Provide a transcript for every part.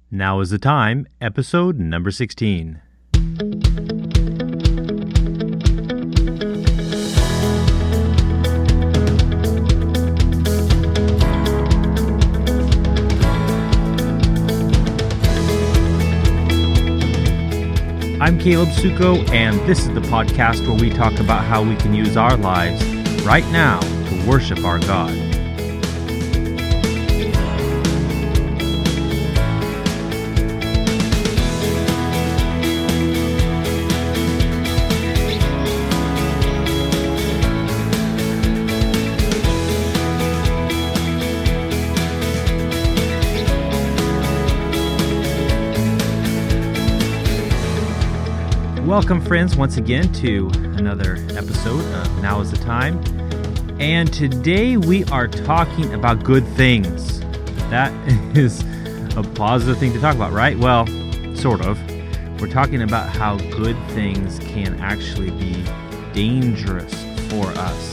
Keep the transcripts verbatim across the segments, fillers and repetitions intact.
Now is the time, episode number sixteen. I'm Caleb Suko, and this is the podcast where we talk about how we can use our lives right now to worship our God. Welcome, friends, once again to another episode of Now is the Time. And today we are talking about good things. That is a positive thing to talk about, right? Well, sort of. We're talking about how good things can actually be dangerous for us.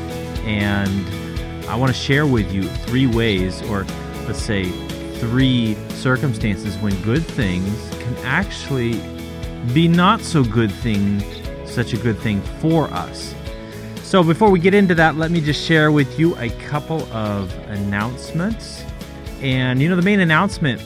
And I want to share with you three ways, or let's say three circumstances when good things can actually be not so good thing, such a good thing for us. So before we get into that, let me just share with you a couple of announcements. And you know, the main announcement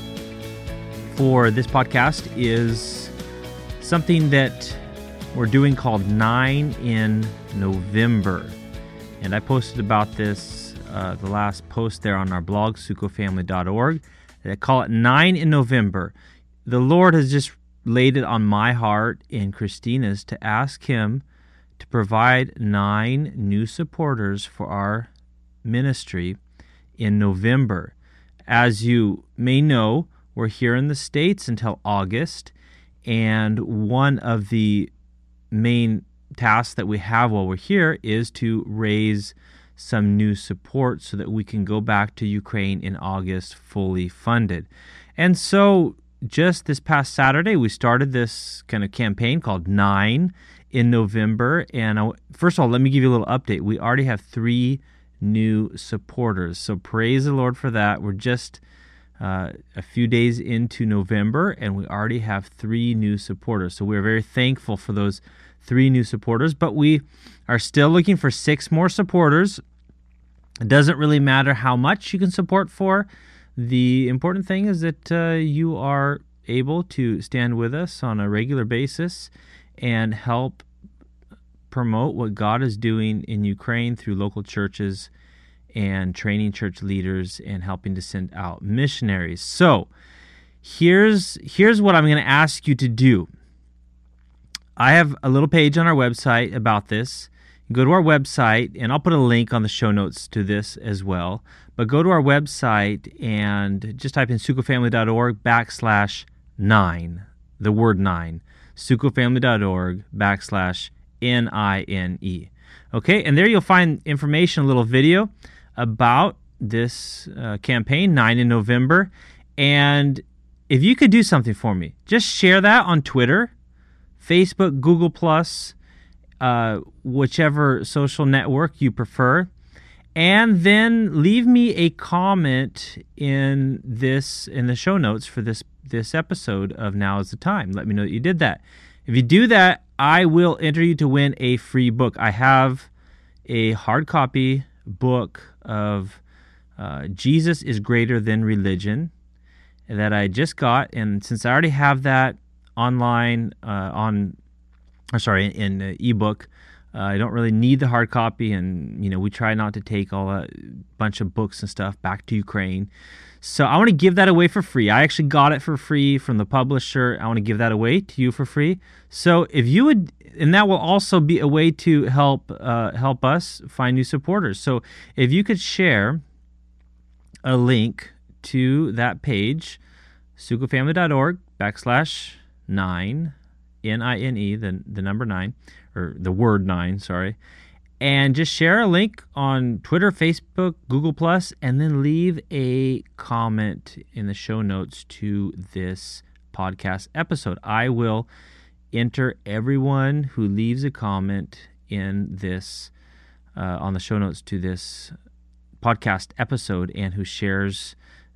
for this podcast is something that we're doing called Nine in November. And I posted about this, uh, the last post there on our blog, suko family dot org. I call it Nine in November. The Lord has just laid it on my heart and Christina's to ask him to provide nine new supporters for our ministry in November. As you may know, we're here in the States until August, and one of the main tasks that we have while we're here is to raise some new support so that we can go back to Ukraine in August fully funded. And so just this past Saturday, we started this kind of campaign called Nine in November. And I, first of all, let me give you a little update. We already have three new supporters. So praise the Lord for that. We're just uh, a few days into November, and we already have three new supporters. So we're very thankful for those three new supporters. But we are still looking for six more supporters. It doesn't really matter how much you can support for. The important thing is that uh, you are able to stand with us on a regular basis and help promote what God is doing in Ukraine through local churches and training church leaders and helping to send out missionaries. So here's here's what I'm going to ask you to do. I have a little page on our website about this. Go to our website, and I'll put a link on the show notes to this as well. But go to our website and just type in suko family dot org backslash nine, the word nine, suko family dot org backslash N I N E. Okay, and there you'll find information, a little video about this uh, campaign, Nine in November. And if you could do something for me, just share that on Twitter, Facebook, Google Plus, Uh, whichever social network you prefer, and then leave me a comment in this in the show notes for this this episode of Now is the Time. Let me know that you did that. If you do that, I will enter you to win a free book. I have a hard copy book of uh, Jesus is Greater Than Religion that I just got, and since I already have that online uh, on Or sorry, in uh, ebook. Uh, I don't really need the hard copy, and you know we try not to take all a bunch of books and stuff back to Ukraine. So I want to give that away for free. I actually got it for free from the publisher. I want to give that away to you for free. So if you would, and that will also be a way to help uh, help us find new supporters. So if you could share a link to that page, suko family dot org backslash nine. N I N E, the, the number nine, or the word nine, sorry, and just share a link on Twitter, Facebook, Google Plus, and then leave a comment in the show notes to this podcast episode. I will enter everyone who leaves a comment in this, uh, on the show notes to this podcast episode and who shares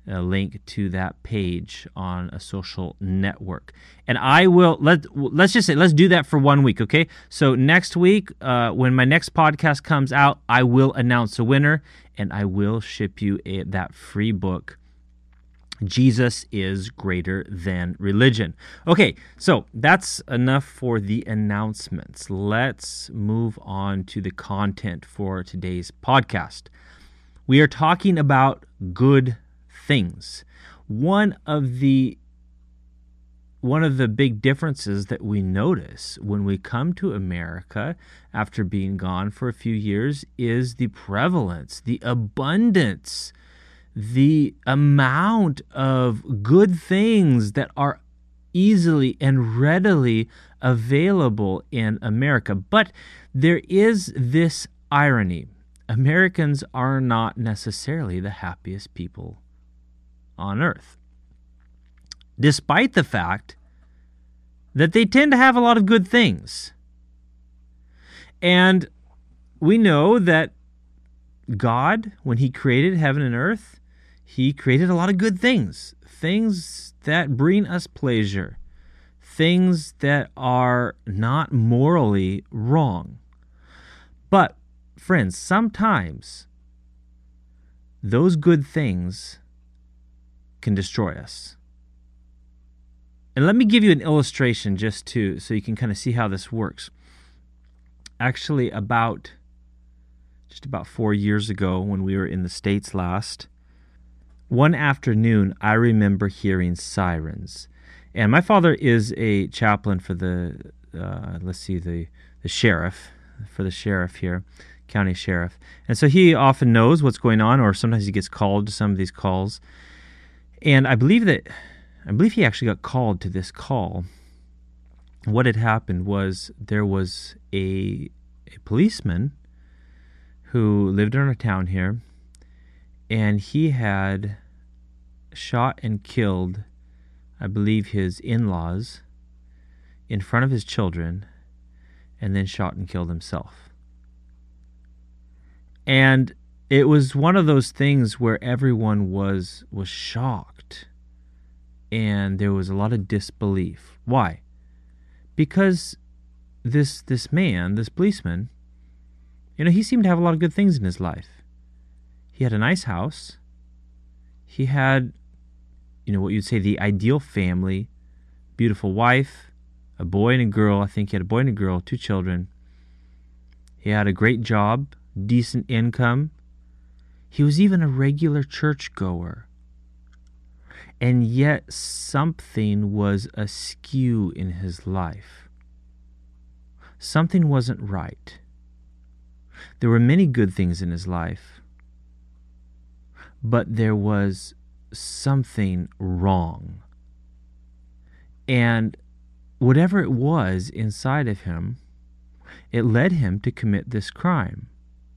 a link to that page on a social network. And I will, let, let's just say, let's do that for one week, okay? So next week, uh, when my next podcast comes out, I will announce a winner, and I will ship you a, that free book, Jesus is Greater Than Religion. Okay, so that's enough for the announcements. Let's move on to the content for today's podcast. We are talking about good things. One of the one of the big differences that we notice when we come to America after being gone for a few years is the prevalence, the abundance, the amount of good things that are easily and readily available in America. But there is this irony. Americans are not necessarily the happiest people on earth, despite the fact that they tend to have a lot of good things. And we know that God, when he created heaven and earth, he created a lot of good things, things that bring us pleasure, things that are not morally wrong. But, friends, sometimes those good things can destroy us. And let me give you an illustration just to so you can kind of see how this works. Actually, about just about four years ago when we were in the States last, one afternoon I remember hearing sirens. And my father is a chaplain for the, uh, let's see, the, the sheriff, for the sheriff here, county sheriff. And so he often knows what's going on, or sometimes he gets called to some of these calls. And I believe that, I believe he actually got called to this call. What had happened was there was a, a policeman who lived in our town here, and he had shot and killed, I believe, his in-laws in front of his children, and then shot and killed himself. And it was one of those things where everyone was was shocked, and there was a lot of disbelief. Why? Because this this man, this policeman, you know, he seemed to have a lot of good things in his life. He had a nice house. He had, you know, what you'd say the ideal family, beautiful wife, a boy and a girl. I think he had a boy and a girl, two children. He had a great job, decent income. He was even a regular churchgoer. And yet something was askew in his life. Something wasn't right. There were many good things in his life, but there was something wrong. And whatever it was inside of him, it led him to commit this crime.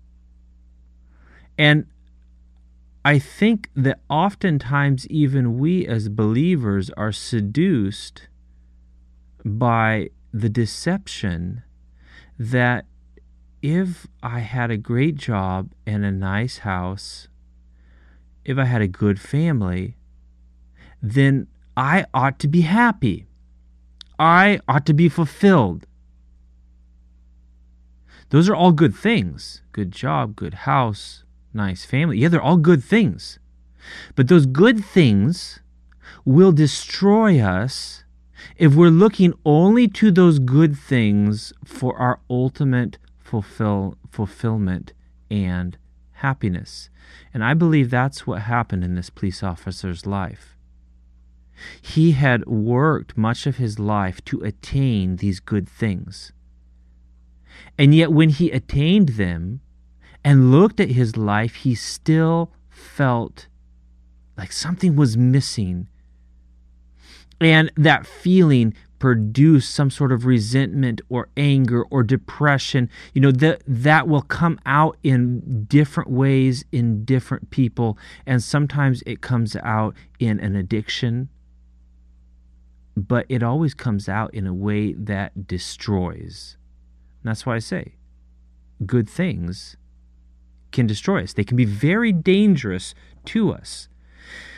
And I think that oftentimes even we as believers are seduced by the deception that if I had a great job and a nice house, if I had a good family, then I ought to be happy. I ought to be fulfilled. Those are all good things. Good job, good house, nice family. Yeah, they're all good things. But those good things will destroy us if we're looking only to those good things for our ultimate fulfill, fulfillment and happiness. And I believe that's what happened in this police officer's life. He had worked much of his life to attain these good things. And yet when he attained them and looked at his life, he still felt like something was missing. And that feeling produced some sort of resentment or anger or depression. You know, that that will come out in different ways in different people. And sometimes it comes out in an addiction, but it always comes out in a way that destroys. And that's why I say good things can destroy us. They can be very dangerous to us.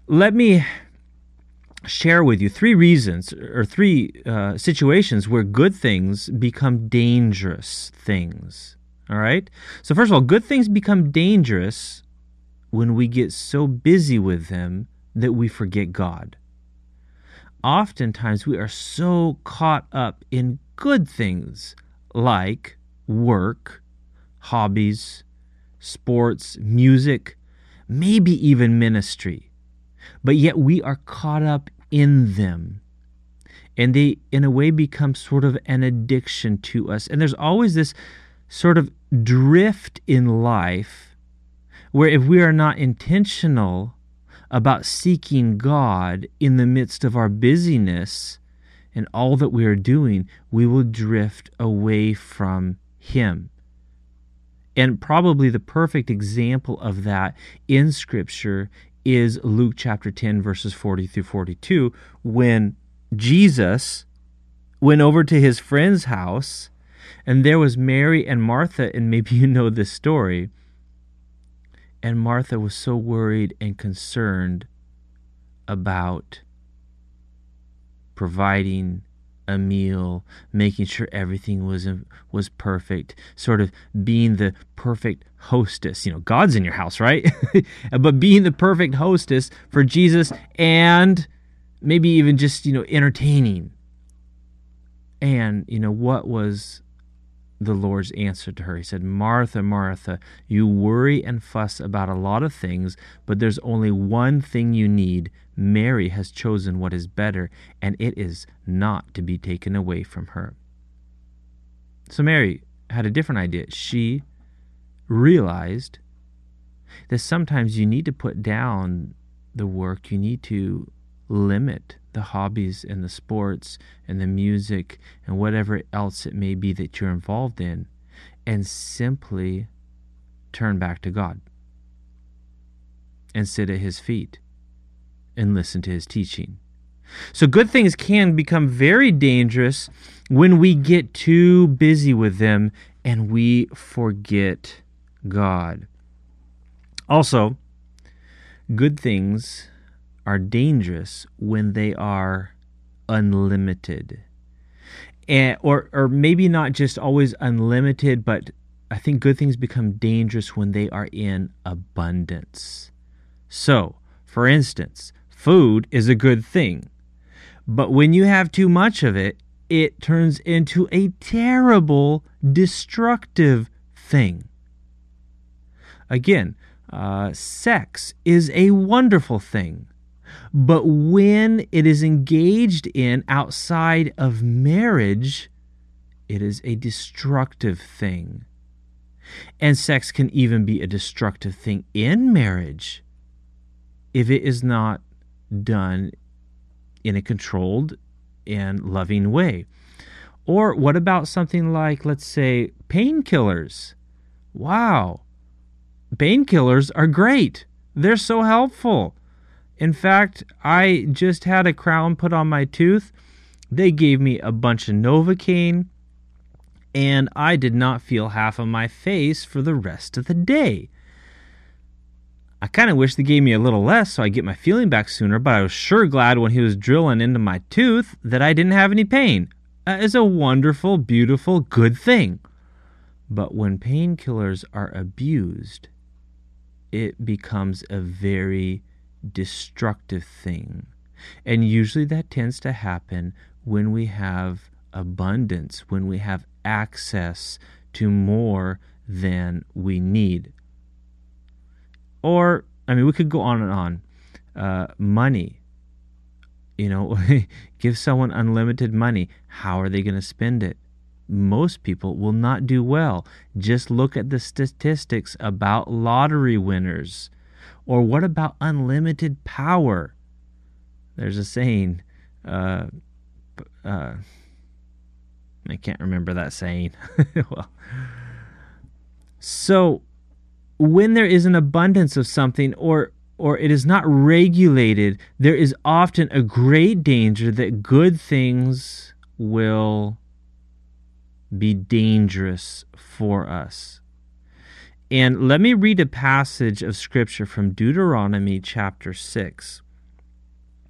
let me share with you three reasons or three uh, situations where good things become dangerous things. All right? So first of all, good things become dangerous when we get so busy with them that we forget God. Oftentimes we are so caught up in good things like work, hobbies, sports, music, maybe even ministry. But yet we are caught up in them. And they, in a way, become sort of an addiction to us. And there's always this sort of drift in life where if we are not intentional about seeking God in the midst of our busyness and all that we are doing, we will drift away from Him. And probably the perfect example of that in Scripture is Luke chapter ten, verses forty through forty-two, when Jesus went over to his friend's house, and there was Mary and Martha, and maybe you know this story. And Martha was so worried and concerned about providing a meal, making sure everything was was perfect, sort of being the perfect hostess. You know, God's in your house, right? But being the perfect hostess for Jesus, and maybe even just, you know, entertaining. And, you know, what was the Lord's answer to her? He said, Martha, Martha, you worry and fuss about a lot of things, but there's only one thing you need. Mary has chosen what is better, and it is not to be taken away from her. So Mary had a different idea. She realized that sometimes you need to put down the work. You need to limit the hobbies and the sports and the music and whatever else it may be that you're involved in, and simply turn back to God and sit at His feet and listen to His teaching. So good things can become very dangerous when we get too busy with them and we forget God. Also, good things are dangerous when they are unlimited. And, or, or maybe not just always unlimited, but I think good things become dangerous when they are in abundance. So, for instance, food is a good thing, but when you have too much of it, it turns into a terrible, destructive thing. Again, uh, sex is a wonderful thing. But when it is engaged in outside of marriage, it is a destructive thing. And sex can even be a destructive thing in marriage if it is not done in a controlled and loving way. Or what about something like, let's say, painkillers? Wow, painkillers are great. They're so helpful. In fact, I just had a crown put on my tooth. They gave me a bunch of Novocaine, and I did not feel half of my face for the rest of the day. I kind of wish they gave me a little less so I get my feeling back sooner, but I was sure glad when he was drilling into my tooth that I didn't have any pain. That is a wonderful, beautiful, good thing. But when painkillers are abused, it becomes a very destructive thing. And usually that tends to happen when we have abundance, when we have access to more than we need. Or, I mean, we could go on and on. Uh, money. You know, give someone unlimited money. How are they going to spend it? Most people will not do well. Just look at the statistics about lottery winners. Or what about unlimited power? There's a saying, uh, uh, I can't remember that saying. Well, so when there is an abundance of something, or or it is not regulated, there is often a great danger that good things will be dangerous for us. And let me read a passage of Scripture from Deuteronomy chapter six.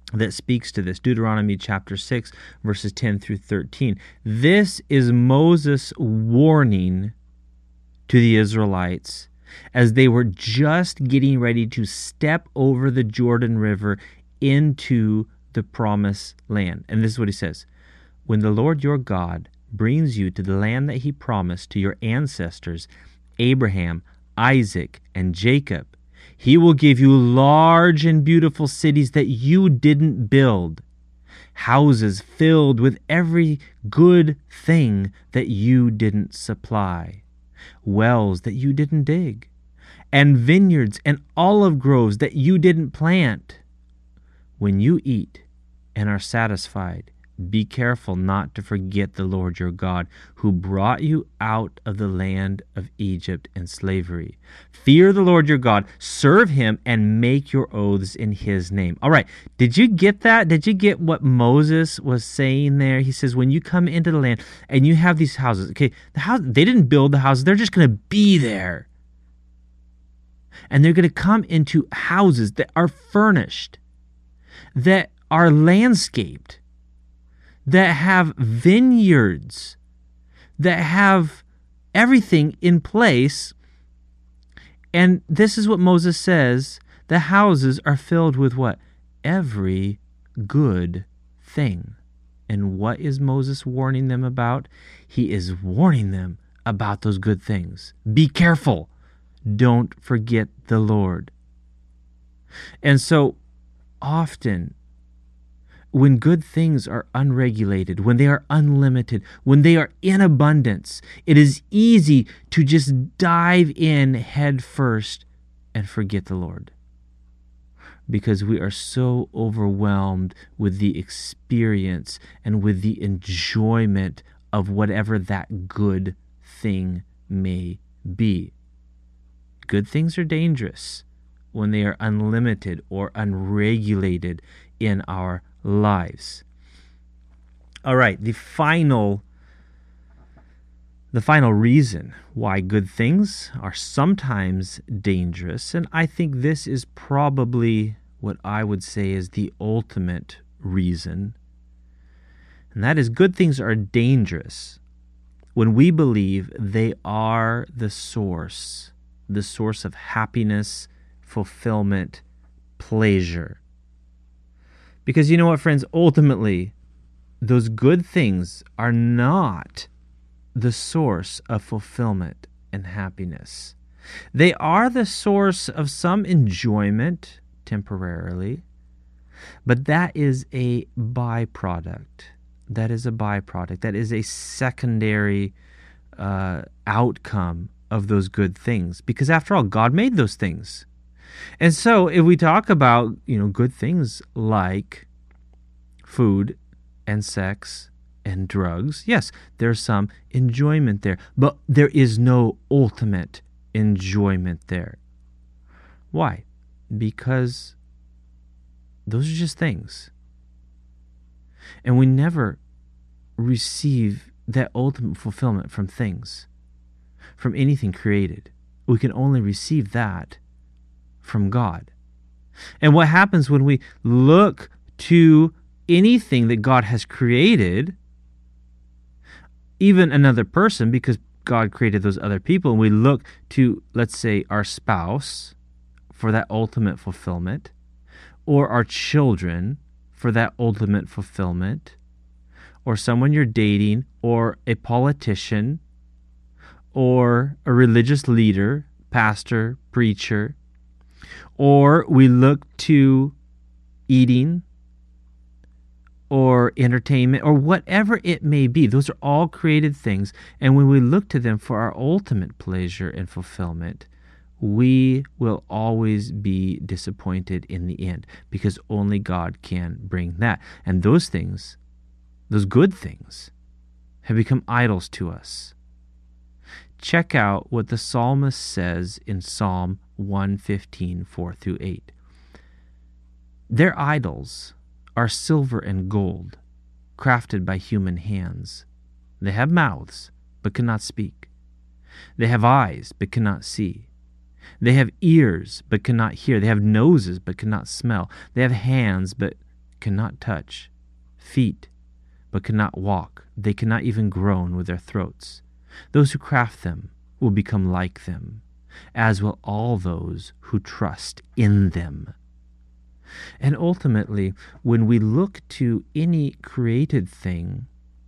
that speaks to this. Deuteronomy chapter six, verses ten through thirteen. This is Moses' warning to the Israelites as they were just getting ready to step over the Jordan River into the promised land. And this is what he says. When the Lord your God brings you to the land that he promised to your ancestors, Abraham, Isaac, and Jacob, he will give you large and beautiful cities that you didn't build, houses filled with every good thing that you didn't supply, wells that you didn't dig, and vineyards and olive groves that you didn't plant. When you eat and are satisfied, be careful not to forget the Lord your God, who brought you out of the land of Egypt in slavery. Fear the Lord your God, serve him, and make your oaths in his name. All right, did you get that? Did you get what Moses was saying there? He says, when you come into the land and you have these houses, okay, the house, they didn't build the houses, they're just going to be there. And they're going to come into houses that are furnished, that are landscaped, that have vineyards, that have everything in place. And this is what Moses says, the houses are filled with what? Every good thing. And what is Moses warning them about? He is warning them about those good things. Be careful. Don't forget the Lord. And so often, when good things are unregulated, when they are unlimited, when they are in abundance, it is easy to just dive in head first and forget the Lord, because we are so overwhelmed with the experience and with the enjoyment of whatever that good thing may be. Good things are dangerous when they are unlimited or unregulated in our lives. All right, the final the final reason why good things are sometimes dangerous, and I think this is probably what I would say is the ultimate reason, and that is good things are dangerous when we believe they are the source, the source of happiness, fulfillment, pleasure. Because you know what, friends? Ultimately, those good things are not the source of fulfillment and happiness. They are the source of some enjoyment temporarily, but that is a byproduct. That is a byproduct. That is a secondary uh, outcome of those good things. Because after all, God made those things. And so if we talk about, you know, good things like food and sex and drugs, yes, there's some enjoyment there, but there is no ultimate enjoyment there. Why? Because those are just things. And we never receive that ultimate fulfillment from things, from anything created. We can only receive that from God. And what happens when we look to anything that God has created, even another person, because God created those other people, and we look to, let's say, our spouse for that ultimate fulfillment, or our children for that ultimate fulfillment, or someone you're dating, or a politician, or a religious leader, pastor, preacher, or we look to eating or entertainment or whatever it may be. Those are all created things. And when we look to them for our ultimate pleasure and fulfillment, we will always be disappointed in the end, because only God can bring that. And those things, those good things, have become idols to us. Check out what the psalmist says in Psalm one fifteen, four through eight. Their idols are silver and gold, crafted by human hands. They have mouths, but cannot speak. They have eyes, but cannot see. They have ears, but cannot hear. They have noses, but cannot smell. They have hands, but cannot touch, feet, but cannot walk. They cannot even groan with their throats. Those who craft them will become like them, as will all those who trust in them. And ultimately, when we look to any created thing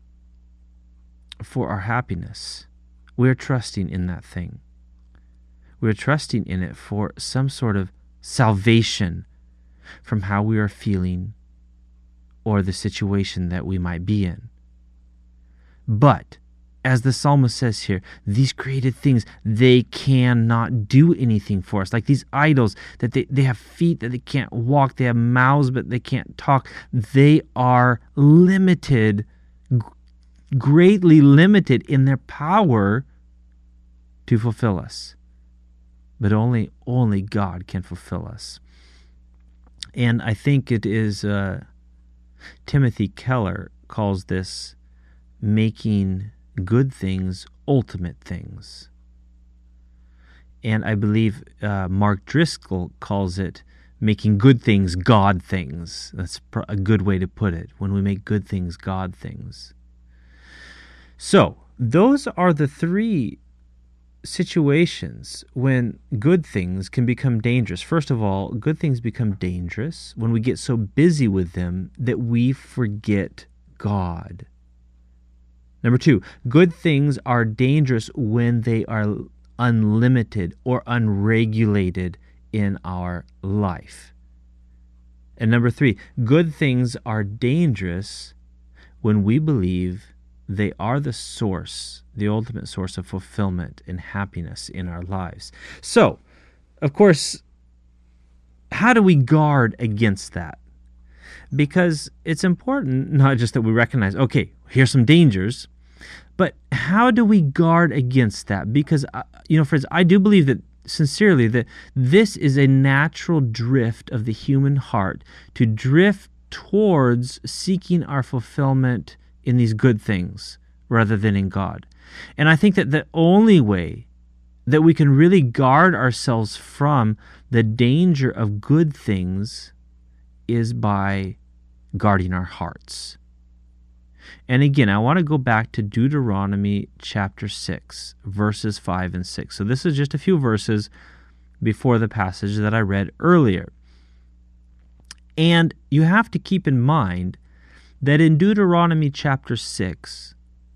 for our happiness, we're trusting in that thing. We're trusting in it for some sort of salvation from how we are feeling or the situation that we might be in. But, as the psalmist says here, these created things, they cannot do anything for us. Like these idols, that they, they have feet that they can't walk, they have mouths but they can't talk. They are limited, greatly limited in their power to fulfill us. But only, only God can fulfill us. And I think it is uh, Timothy Keller calls this making good things ultimate things. And I believe uh, Mark Driscoll calls it making good things God things. That's a good way to put it, when we make good things God things. So, those are the three situations when good things can become dangerous. First of all, good things become dangerous when we get so busy with them that we forget God. Number two, good things are dangerous when they are unlimited or unregulated in our life. And number three, good things are dangerous when we believe they are the source, the ultimate source of fulfillment and happiness in our lives. So, of course, how do we guard against that? Because it's important not just that we recognize, okay, here's some dangers, but how do we guard against that? Because, uh, you know, friends, I do believe that sincerely that this is a natural drift of the human heart to drift towards seeking our fulfillment in these good things rather than in God. And I think that the only way that we can really guard ourselves from the danger of good things is by guarding our hearts. And again, I want to go back to Deuteronomy chapter six, verses five and six. So this is just a few verses before the passage that I read earlier. And you have to keep in mind that in Deuteronomy chapter six,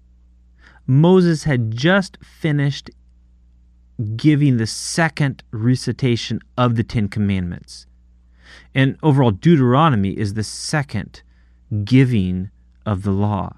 Moses had just finished giving the second recitation of the Ten Commandments. And overall, Deuteronomy is the second giving of the law.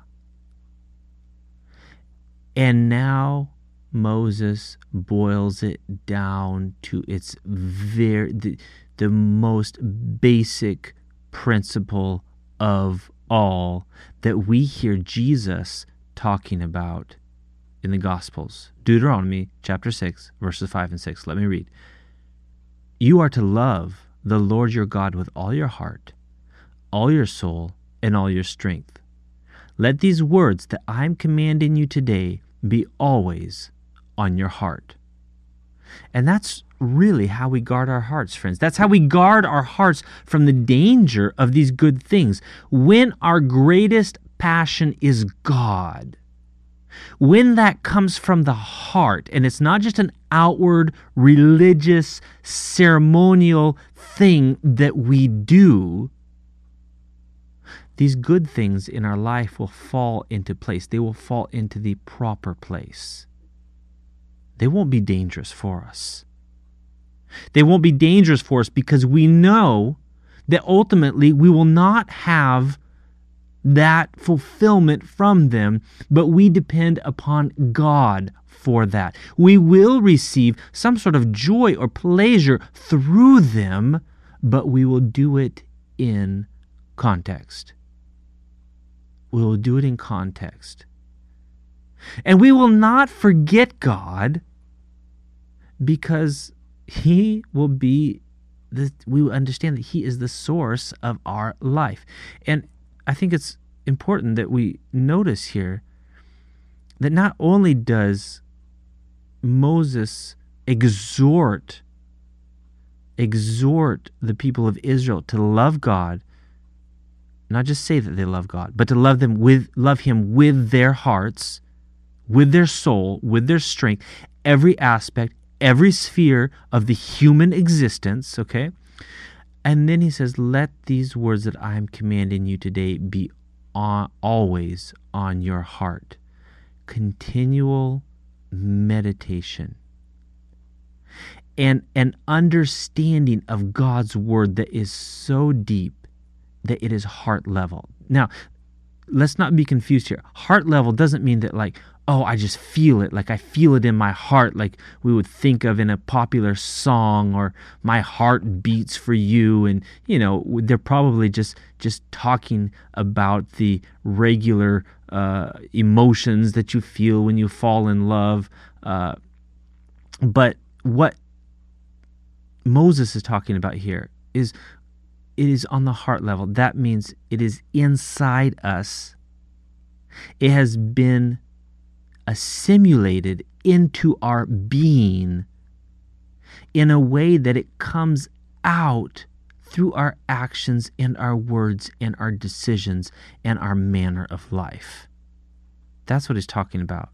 And now Moses boils it down to its very the, the most basic principle of all that we hear Jesus talking about in the Gospels. Deuteronomy chapter six, verses five and six. Let me read. You are to love the Lord your God with all your heart, all your soul, and all your strength. Let these words that I am commanding you today be always on your heart. And that's really how we guard our hearts, friends. That's how we guard our hearts from the danger of these good things. When our greatest passion is God, when that comes from the heart, and it's not just an outward, religious, ceremonial thing that we do, these good things in our life will fall into place. They will fall into the proper place. They won't be dangerous for us. They won't be dangerous for us because we know that ultimately we will not have that fulfillment from them, but we depend upon God for that. We will receive some sort of joy or pleasure through them, but we will do it in context. We will do it in context. And we will not forget God because He will be, the, we will understand that He is the source of our life. And I think it's important that we notice here that not only does Moses exhort, exhort the people of Israel to love God not just say that they love God, but to love them with love him with their hearts, with their soul, with their strength, every aspect, every sphere of the human existence, okay? And then he says, let these words that I am commanding you today be on, always on your heart. Continual meditation. And an understanding of God's word that is so deep that it is heart level. Now, let's not be confused here. Heart level doesn't mean that like, oh, I just feel it, like I feel it in my heart, like we would think of in a popular song, or my heart beats for you. And, you know, they're probably just, just talking about the regular uh, emotions that you feel when you fall in love. Uh, but what Moses is talking about here is it is on the heart level. That means it is inside us. It has been assimilated into our being in a way that it comes out through our actions and our words and our decisions and our manner of life. That's what he's talking about.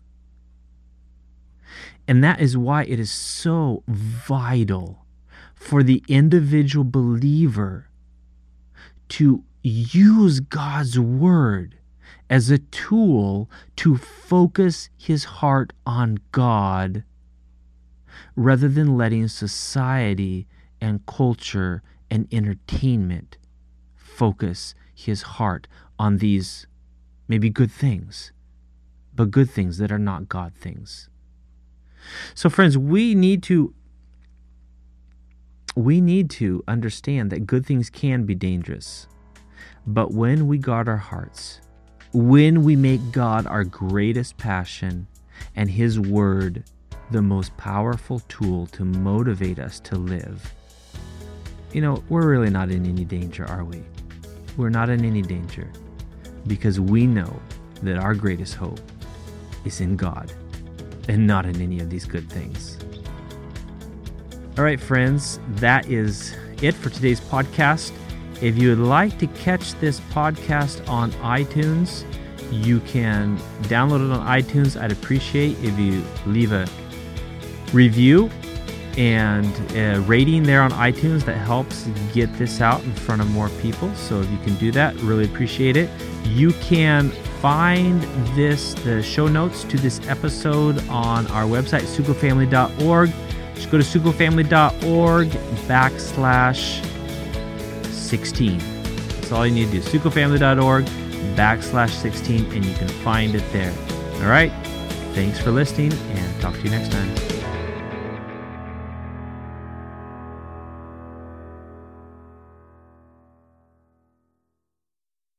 And that is why it is so vital for the individual believer to use God's word as a tool to focus his heart on God, rather than letting society and culture and entertainment focus his heart on these maybe good things, but good things that are not God things. So friends, we need to we need to understand that good things can be dangerous. But when we guard our hearts, when we make God our greatest passion and his word the most powerful tool to motivate us to live, you know, we're really not in any danger, are we? We're not in any danger because we know that our greatest hope is in God and not in any of these good things. All right, friends, that is it for today's podcast. If you would like to catch this podcast on iTunes, you can download it on iTunes. I'd appreciate if you leave a review and a rating there on iTunes. That helps get this out in front of more people. So if you can do that, really appreciate it. You can find this, the show notes to this episode on our website, sugo family dot org. Just go to sugo family dot org backslash 16. That's all you need to do. sugo family dot org backslash 16, and you can find it there. All right. Thanks for listening, and talk to you next time.